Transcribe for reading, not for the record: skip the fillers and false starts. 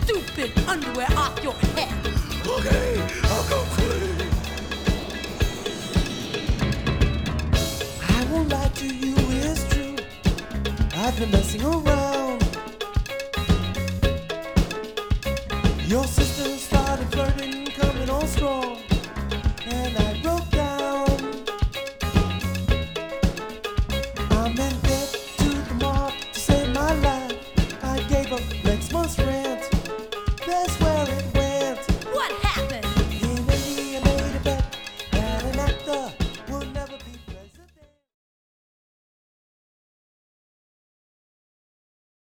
stupid underwear off your head. Okay, I'll go clean. I won't lie to you, it's true. I've been messing around. Your sister started flirting, coming on strong, and I broke down. I'm in debt to the mob to save my life. I gave up next month's rent. That's where it went. What happened? In India, I made a bet that an actor